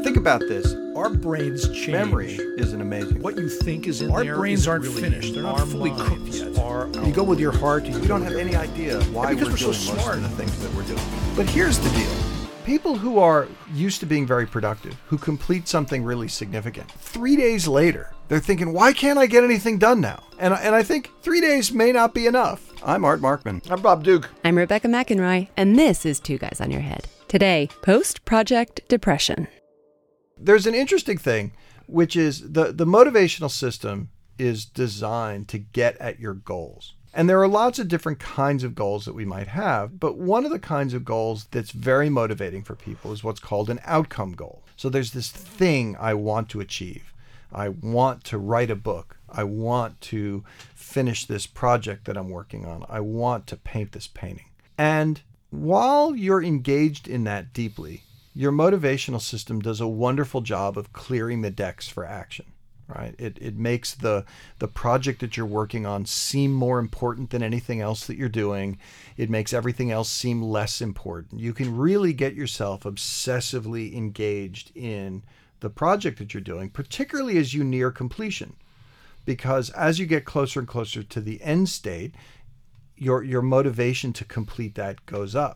Think about this. Our brains change. Memory isn't amazing. What you think is in Our there brains isn't aren't really finished. They're not our fully minds cooked yet. are. You go with your heart. We don't have any idea why because we're we're so doing most smart. of the things that we're doing. But here's the deal. People who are used to being very productive, who complete something really significant, 3 days later, they're thinking, why can't I get anything done now? And I think 3 days may not be enough. I'm Art Markman. I'm Bob Duke. I'm Rebecca McEnroy, and this is Two Guys on Your Head. Today, post-project depression. There's an interesting thing, which is the motivational system is designed to get at your goals. And there are lots of different kinds of goals that we might have, but one of the kinds of goals that's very motivating for people is what's called an outcome goal. So there's this thing I want to achieve. I want to write a book. I want to finish this project that I'm working on. I want to paint this painting. And while you're engaged in that deeply, your motivational system does a wonderful job of clearing the decks for action. Right? It makes the project that you're working on seem more important than anything else that you're doing. It makes everything else seem less important. You can really get yourself obsessively engaged in the project that you're doing, particularly as you near completion. Because as you get closer and closer to the end state, your motivation to complete that goes up.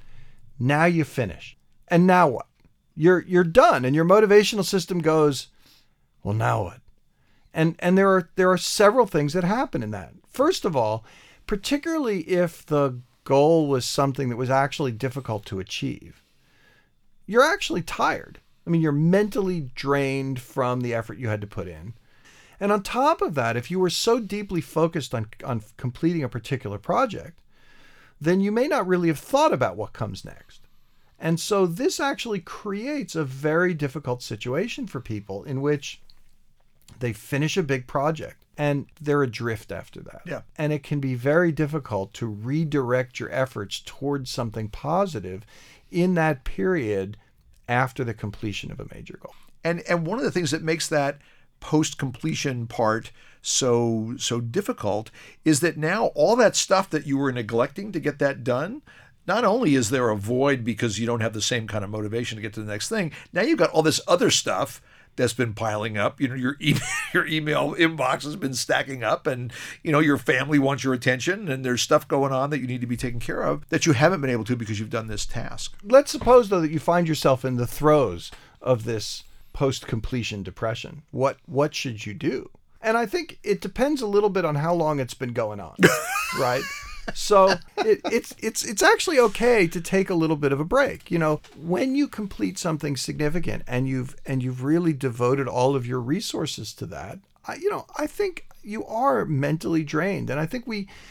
Now you finish. And now what? You're done, and your motivational system goes, well, now what? And there are several things that happen in that. First of all, particularly if the goal was something that was actually difficult to achieve, you're actually tired. I mean, you're mentally drained from the effort you had to put in. And on top of that, if you were so deeply focused on completing a particular project, then you may not really have thought about what comes next. And so this actually creates a very difficult situation for people in which they finish a big project and they're adrift after that. Yeah. And it can be very difficult to redirect your efforts towards something positive in that period after the completion of a major goal. And one of the things that makes that post-completion part so difficult is that now all that stuff that you were neglecting to get that done, not only is there a void because you don't have the same kind of motivation to get to the next thing, now you've got all this other stuff that's been piling up. You know, your email inbox has been stacking up, and you know your family wants your attention, and there's stuff going on that you need to be taken care of that you haven't been able to because you've done this task. Let's suppose, though, that you find yourself in the throes of this post-completion depression. What should you do? And I think it depends a little bit on how long it's been going on, right? So it's actually okay to take a little bit of a break. You know, when you complete something significant and you've really devoted all of your resources to that, I think you are mentally drained. And I think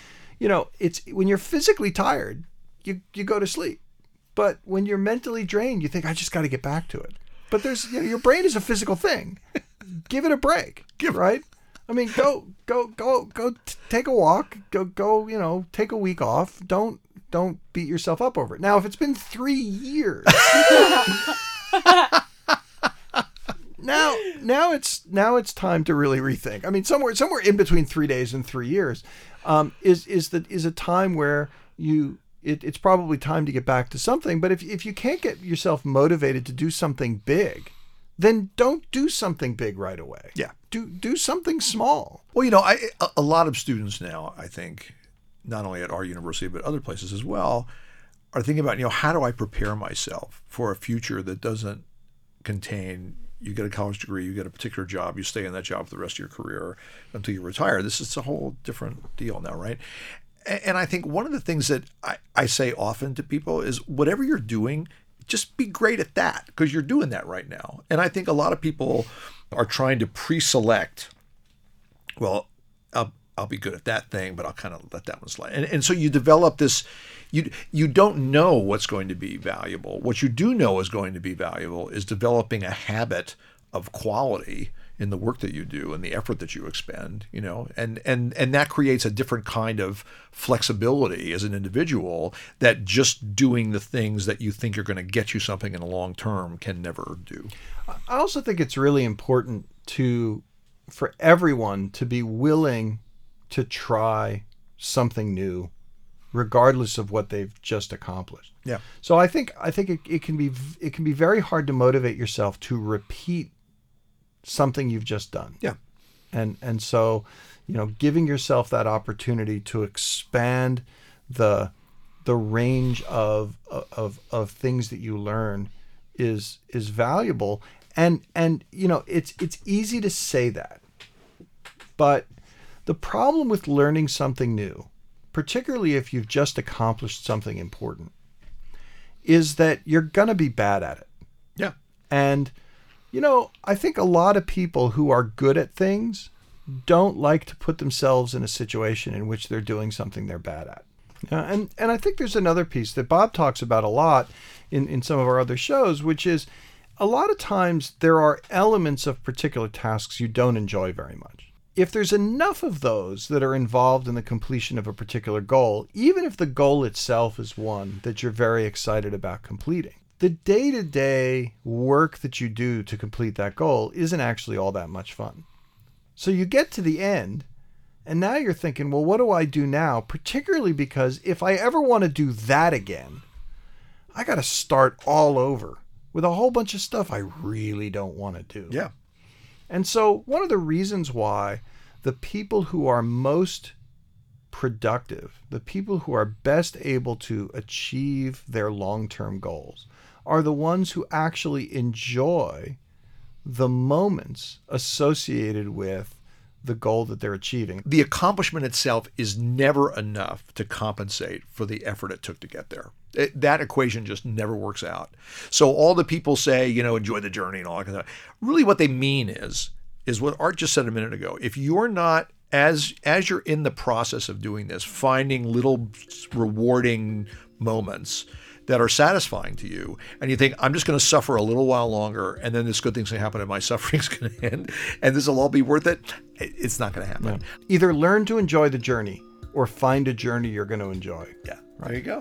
it's when you're physically tired, you go to sleep. But when you're mentally drained, you think, I just got to get back to it. But there's your brain is a physical thing. Give it a break, right? I mean, go take a walk. Go, take a week off. Don't beat yourself up over it. Now, if it's been 3 years, now it's time to really rethink. I mean, somewhere in between 3 days and 3 years, is a time where it's probably time to get back to something. But if you can't get yourself motivated to do something big, then don't do something big right away. Yeah. Do something small. Well, a lot of students now, I think, not only at our university but other places as well, are thinking about, how do I prepare myself for a future that doesn't contain you get a college degree, you get a particular job, you stay in that job for the rest of your career until you retire. This is a whole different deal now, right? And I think one of the things that I say often to people is whatever you're doing, just be great at that because you're doing that right now. And I think a lot of people are trying to pre-select, well, I'll be good at that thing, but I'll kind of let that one slide. And so you develop this, you don't know what's going to be valuable. What you do know is going to be valuable is developing a habit of quality in the work that you do and the effort that you expend, and that creates a different kind of flexibility as an individual that just doing the things that you think are going to get you something in the long term can never do. I also think it's really important for everyone to be willing to try something new regardless of what they've just accomplished. Yeah. So I think it can be very hard to motivate yourself to repeat something you've just done. Yeah. And so, giving yourself that opportunity to expand the range of things that you learn is valuable. And it's easy to say that, but the problem with learning something new, particularly if you've just accomplished something important, is that you're going to be bad at it. Yeah. And, I think a lot of people who are good at things don't like to put themselves in a situation in which they're doing something they're bad at. And I think there's another piece that Bob talks about a lot in some of our other shows, which is a lot of times there are elements of particular tasks you don't enjoy very much. If there's enough of those that are involved in the completion of a particular goal, even if the goal itself is one that you're very excited about completing, the day-to-day work that you do to complete that goal isn't actually all that much fun. So you get to the end, and now you're thinking, well, what do I do now? Particularly because if I ever want to do that again, I got to start all over with a whole bunch of stuff I really don't want to do. Yeah. And so one of the reasons why the people who are most productive, the people who are best able to achieve their long-term goals, are the ones who actually enjoy the moments associated with the goal that they're achieving. The accomplishment itself is never enough to compensate for the effort it took to get there. That equation just never works out. So all the people say, enjoy the journey and all that kind of stuff. Really what they mean is what Art just said a minute ago. If you're not, as you're in the process of doing this, finding little rewarding moments that are satisfying to you, and you think, I'm just going to suffer a little while longer, and then this good thing's going to happen, and my suffering's going to end, and this will all be worth it, it's not going to happen. No. Either learn to enjoy the journey or find a journey you're going to enjoy. Yeah, there you go.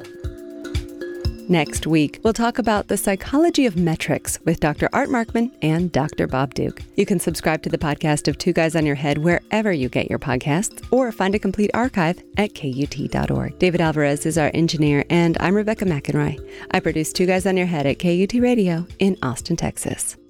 Next week, we'll talk about the psychology of metrics with Dr. Art Markman and Dr. Bob Duke. You can subscribe to the podcast of Two Guys on Your Head wherever you get your podcasts, or find a complete archive at KUT.org. David Alvarez is our engineer, and I'm Rebecca McEnroy. I produce Two Guys on Your Head at KUT Radio in Austin, Texas.